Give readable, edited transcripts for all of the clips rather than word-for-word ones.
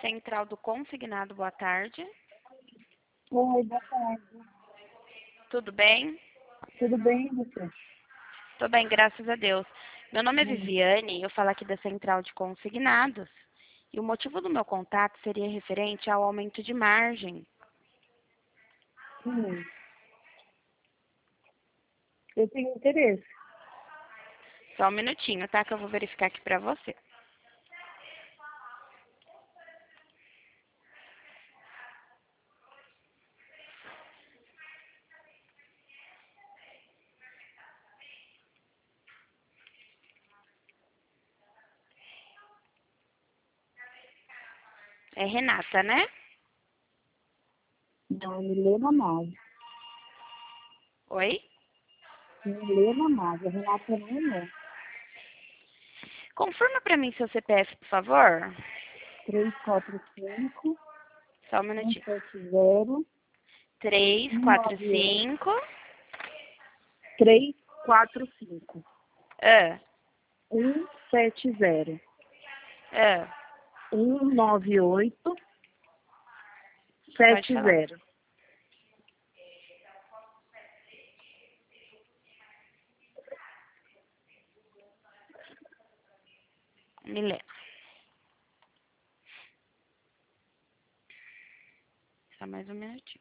Central do Consignado, boa tarde. Oi, boa tarde. Tudo bem? Tudo bem, você? Tô bem, graças a Deus. Meu nome é Viviane, eu falo aqui da Central de Consignados. E o motivo do meu contato seria referente ao aumento de margem. Sim. Eu tenho interesse. Só um minutinho, tá? Que eu vou verificar aqui pra você. É Renata, né? Não, Milena Nave. Oi? Milena Nave. A Renata não é. Confirma pra mim seu CPF, por favor. 345 Só um minutinho. 170 198 345. 345 Ah, 170 ah. 198 Pode falar. 70. Milena. Só mais um minutinho.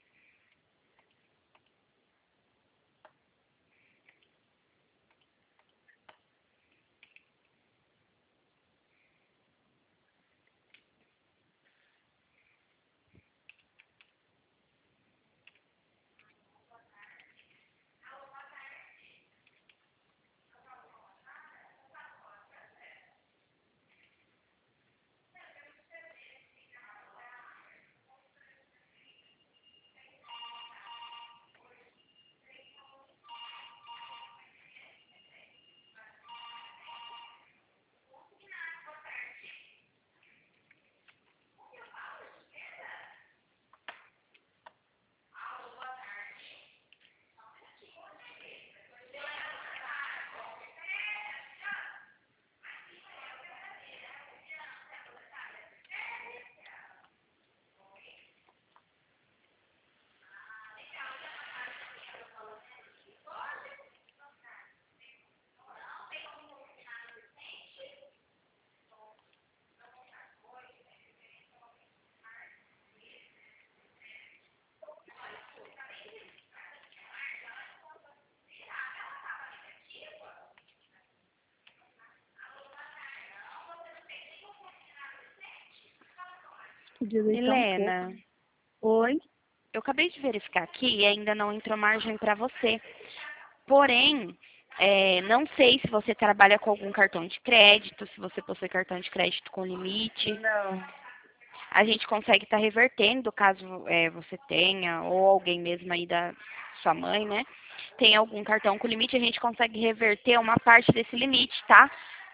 Podia deixar um pouco. Milena, Oi? eu acabei de verificar aqui e ainda não entrou margem para você. Porém, não sei se você trabalha com algum cartão de crédito, se você possui cartão de crédito com limite. Não. A gente consegue estar revertendo, caso você tenha, ou alguém mesmo aí da sua mãe, né? Tem algum cartão com limite, a gente consegue reverter uma parte desse limite, tá?